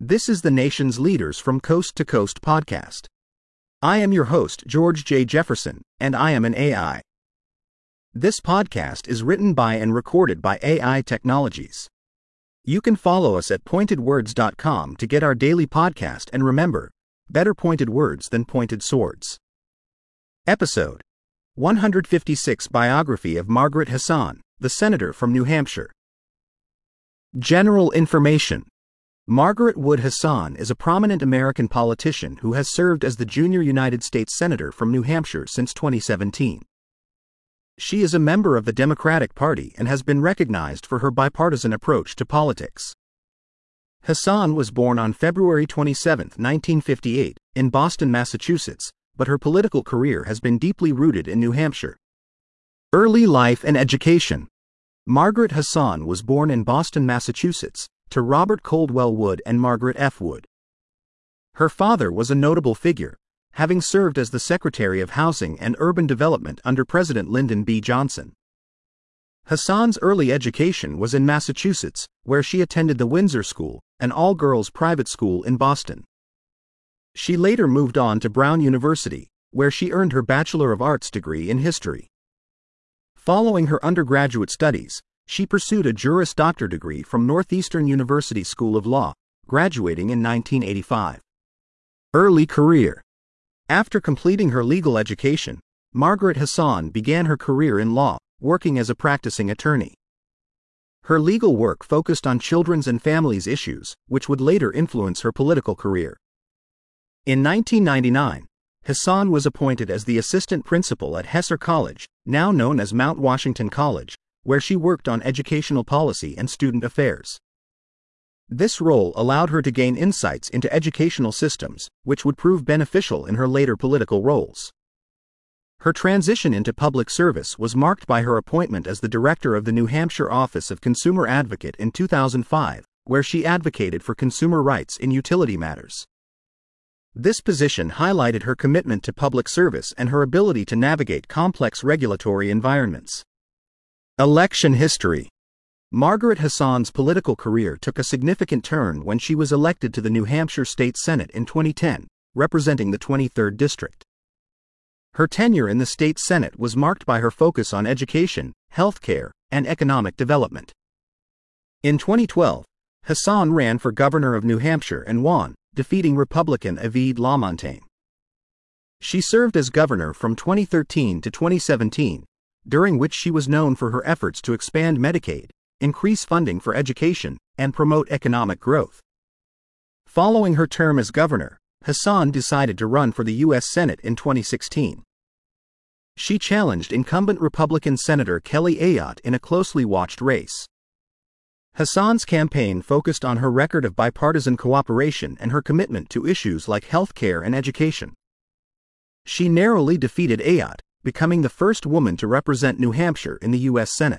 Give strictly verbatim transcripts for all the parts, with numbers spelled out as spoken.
This is the nation's Leaders from Coast to Coast podcast. I am your host, George J. Jefferson, and I am an A I. This podcast is written by and recorded by A I Technologies. You can follow us at pointed words dot com to get our daily podcast, and remember, better pointed words than pointed swords. Episode one hundred fifty-six Biography of Margaret Hassan, the Senator from New Hampshire. General information. Margaret Wood Hassan is a prominent American politician who has served as the junior United States Senator from New Hampshire since twenty seventeen. She is a member of the Democratic Party and has been recognized for her bipartisan approach to politics. Hassan was born on February twenty-seventh, nineteen fifty-eight, in Boston, Massachusetts, but her political career has been deeply rooted in New Hampshire. Early life and education. Margaret Hassan was born in Boston, Massachusetts, to Robert Coldwell Wood and Margaret F. Wood. Her father was a notable figure, having served as the Secretary of Housing and Urban Development under President Lyndon B. Johnson. Hassan's early education was in Massachusetts, where she attended the Windsor School, an all-girls private school in Boston. She later moved on to Brown University, where she earned her Bachelor of Arts degree in history. Following her undergraduate studies, she pursued a Juris Doctor degree from Northeastern University School of Law, graduating in nineteen eighty-five. Early career. After completing her legal education, Margaret Hassan began her career in law, working as a practicing attorney. Her legal work focused on children's and families issues, which would later influence her political career. In nineteen ninety-nine, Hassan was appointed as the assistant principal at Hesser College, now known as Mount Washington College, where she worked on educational policy and student affairs. This role allowed her to gain insights into educational systems, which would prove beneficial in her later political roles. Her transition into public service was marked by her appointment as the director of the New Hampshire Office of Consumer Advocate in two thousand five, where she advocated for consumer rights in utility matters. This position highlighted her commitment to public service and her ability to navigate complex regulatory environments. Election history. Margaret Hassan's political career took a significant turn when she was elected to the New Hampshire State Senate in twenty ten, representing the twenty-third District. Her tenure in the state Senate was marked by her focus on education, healthcare, and economic development. In twenty twelve, Hassan ran for governor of New Hampshire and won, defeating Republican Evide LaMontagne. She served as governor from twenty thirteen to twenty seventeen, during which she was known for her efforts to expand Medicaid, increase funding for education, and promote economic growth. Following her term as governor, Hassan decided to run for the U S Senate in twenty sixteen. She challenged incumbent Republican Senator Kelly Ayotte in a closely watched race. Hassan's campaign focused on her record of bipartisan cooperation and her commitment to issues like health care and education. She narrowly defeated Ayotte, becoming the first woman to represent New Hampshire in the U S Senate.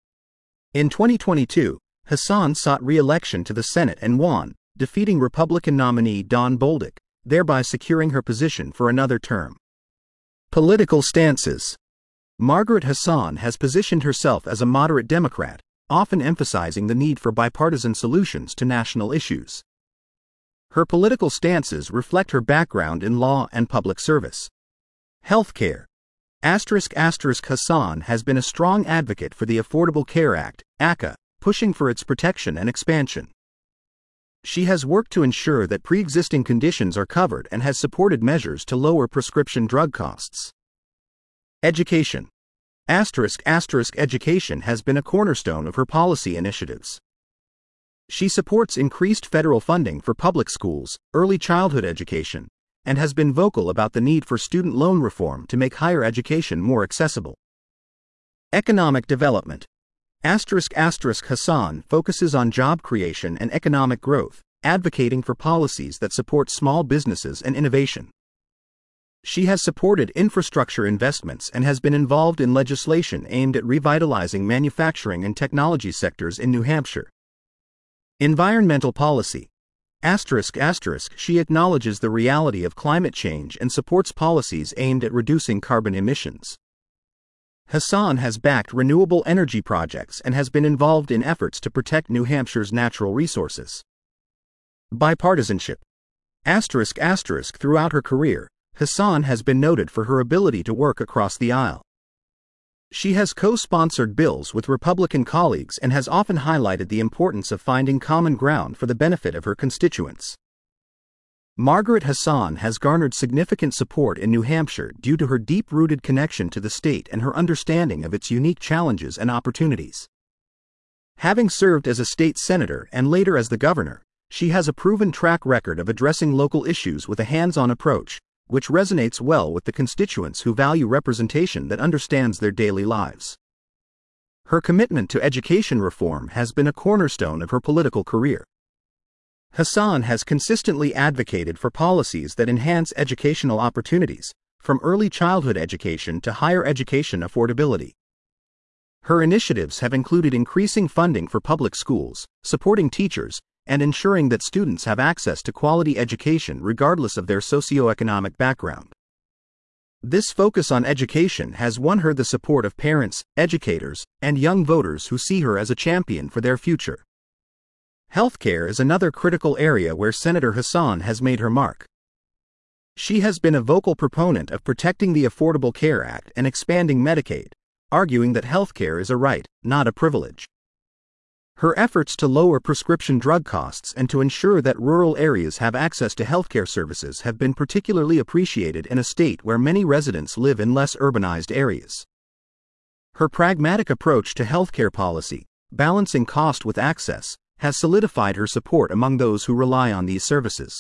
In twenty twenty-two, Hassan sought re-election to the Senate and won, defeating Republican nominee Don Bolduc, thereby securing her position for another term. Political stances. Margaret Hassan has positioned herself as a moderate Democrat, often emphasizing the need for bipartisan solutions to national issues. Her political stances reflect her background in law and public service. Healthcare. Asterisk asterisk Hassan has been a strong advocate for the Affordable Care Act, A C A, pushing for its protection and expansion. She has worked to ensure that pre-existing conditions are covered and has supported measures to lower prescription drug costs. Education. Asterisk asterisk education has been a cornerstone of her policy initiatives. She supports increased federal funding for public schools, early childhood education, and has been vocal about the need for student loan reform to make higher education more accessible. Economic development. Asterisk asterisk Hassan focuses on job creation and economic growth, advocating for policies that support small businesses and innovation. She has supported infrastructure investments and has been involved in legislation aimed at revitalizing manufacturing and technology sectors in New Hampshire. Environmental policy. Asterisk asterisk she acknowledges the reality of climate change and supports policies aimed at reducing carbon emissions. Hassan has backed renewable energy projects and has been involved in efforts to protect New Hampshire's natural resources. Bipartisanship. Asterisk asterisk throughout her career, Hassan has been noted for her ability to work across the aisle. She has co-sponsored bills with Republican colleagues and has often highlighted the importance of finding common ground for the benefit of her constituents. Margaret Hassan has garnered significant support in New Hampshire due to her deep-rooted connection to the state and her understanding of its unique challenges and opportunities. Having served as a state senator and later as the governor, she has a proven track record of addressing local issues with a hands-on approach, which resonates well with the constituents who value representation that understands their daily lives. Her commitment to education reform has been a cornerstone of her political career. Hassan has consistently advocated for policies that enhance educational opportunities, from early childhood education to higher education affordability. Her initiatives have included increasing funding for public schools, supporting teachers, and ensuring that students have access to quality education regardless of their socioeconomic background. This focus on education has won her the support of parents, educators, and young voters who see her as a champion for their future. Healthcare is another critical area where Senator Hassan has made her mark. She has been a vocal proponent of protecting the Affordable Care Act and expanding Medicaid, arguing that healthcare is a right, not a privilege. Her efforts to lower prescription drug costs and to ensure that rural areas have access to healthcare services have been particularly appreciated in a state where many residents live in less urbanized areas. Her pragmatic approach to healthcare policy, balancing cost with access, has solidified her support among those who rely on these services.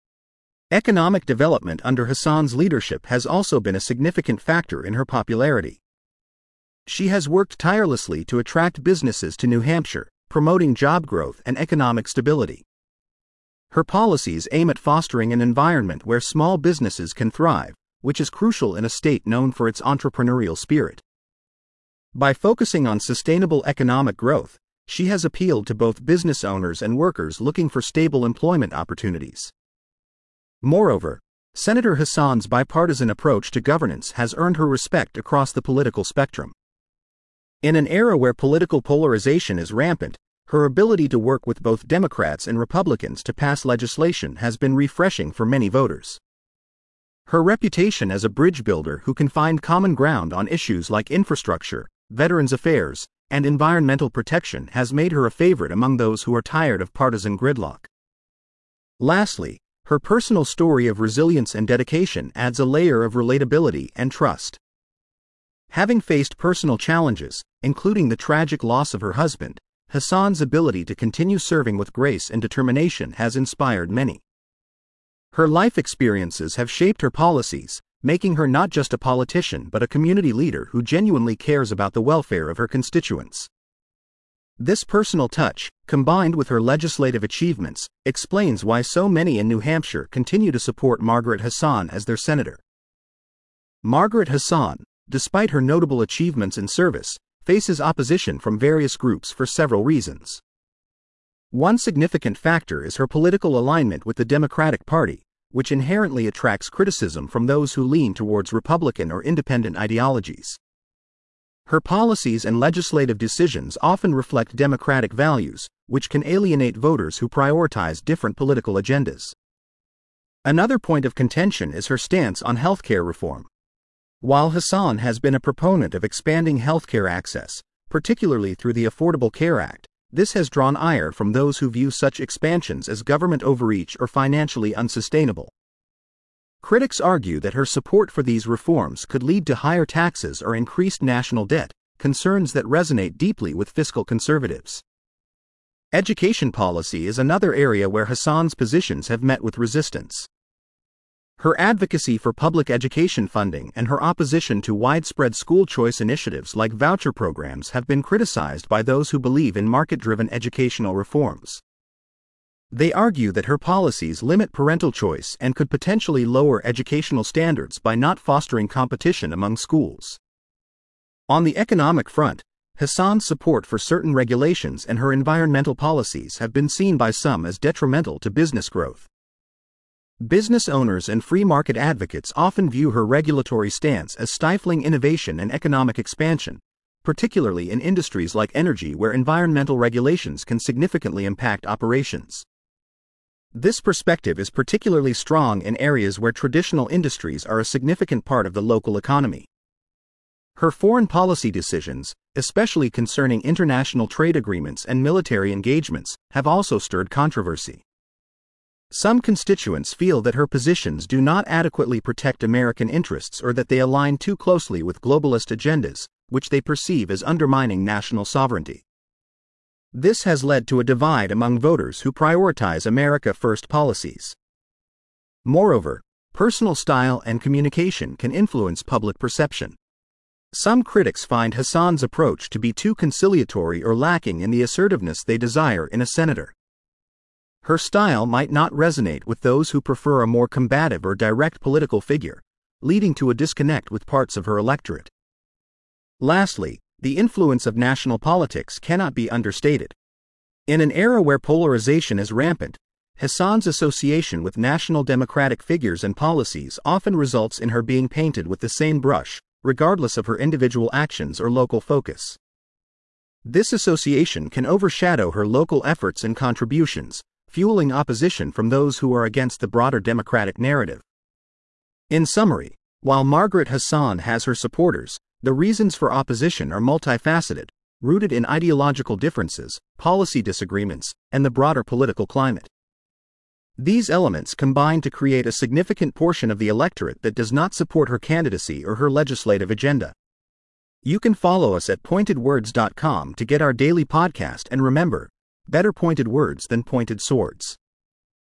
Economic development under Hassan's leadership has also been a significant factor in her popularity. She has worked tirelessly to attract businesses to New Hampshire, promoting job growth and economic stability. Her policies aim at fostering an environment where small businesses can thrive, which is crucial in a state known for its entrepreneurial spirit. By focusing on sustainable economic growth, she has appealed to both business owners and workers looking for stable employment opportunities. Moreover, Senator Hassan's bipartisan approach to governance has earned her respect across the political spectrum. In an era where political polarization is rampant, her ability to work with both Democrats and Republicans to pass legislation has been refreshing for many voters. Her reputation as a bridge builder who can find common ground on issues like infrastructure, veterans affairs, and environmental protection has made her a favorite among those who are tired of partisan gridlock. Lastly, her personal story of resilience and dedication adds a layer of relatability and trust. Having faced personal challenges, including the tragic loss of her husband, Hassan's ability to continue serving with grace and determination has inspired many. Her life experiences have shaped her policies, making her not just a politician but a community leader who genuinely cares about the welfare of her constituents. This personal touch, combined with her legislative achievements, explains why so many in New Hampshire continue to support Margaret Hassan as their senator. Margaret Hassan, despite her notable achievements in service, faces opposition from various groups for several reasons. One significant factor is her political alignment with the Democratic Party, which inherently attracts criticism from those who lean towards Republican or independent ideologies. Her policies and legislative decisions often reflect Democratic values, which can alienate voters who prioritize different political agendas. Another point of contention is her stance on healthcare reform. While Hassan has been a proponent of expanding healthcare access, particularly through the Affordable Care Act, this has drawn ire from those who view such expansions as government overreach or financially unsustainable. Critics argue that her support for these reforms could lead to higher taxes or increased national debt, concerns that resonate deeply with fiscal conservatives. Education policy is another area where Hassan's positions have met with resistance. Her advocacy for public education funding and her opposition to widespread school choice initiatives like voucher programs have been criticized by those who believe in market-driven educational reforms. They argue that her policies limit parental choice and could potentially lower educational standards by not fostering competition among schools. On the economic front, Hassan's support for certain regulations and her environmental policies have been seen by some as detrimental to business growth. Business owners and free market advocates often view her regulatory stance as stifling innovation and economic expansion, particularly in industries like energy where environmental regulations can significantly impact operations. This perspective is particularly strong in areas where traditional industries are a significant part of the local economy. Her foreign policy decisions, especially concerning international trade agreements and military engagements, have also stirred controversy. Some constituents feel that her positions do not adequately protect American interests or that they align too closely with globalist agendas, which they perceive as undermining national sovereignty. This has led to a divide among voters who prioritize America First policies. Moreover, personal style and communication can influence public perception. Some critics find Hassan's approach to be too conciliatory or lacking in the assertiveness they desire in a senator. Her style might not resonate with those who prefer a more combative or direct political figure, leading to a disconnect with parts of her electorate. Lastly, the influence of national politics cannot be understated. In an era where polarization is rampant, Hassan's association with national democratic figures and policies often results in her being painted with the same brush, regardless of her individual actions or local focus. This association can overshadow her local efforts and contributions, fueling opposition from those who are against the broader democratic narrative. In summary, while Margaret Hassan has her supporters, the reasons for opposition are multifaceted, rooted in ideological differences, policy disagreements, and the broader political climate. These elements combine to create a significant portion of the electorate that does not support her candidacy or her legislative agenda. You can follow us at pointed words dot com to get our daily podcast, and remember, better pointed words than pointed swords.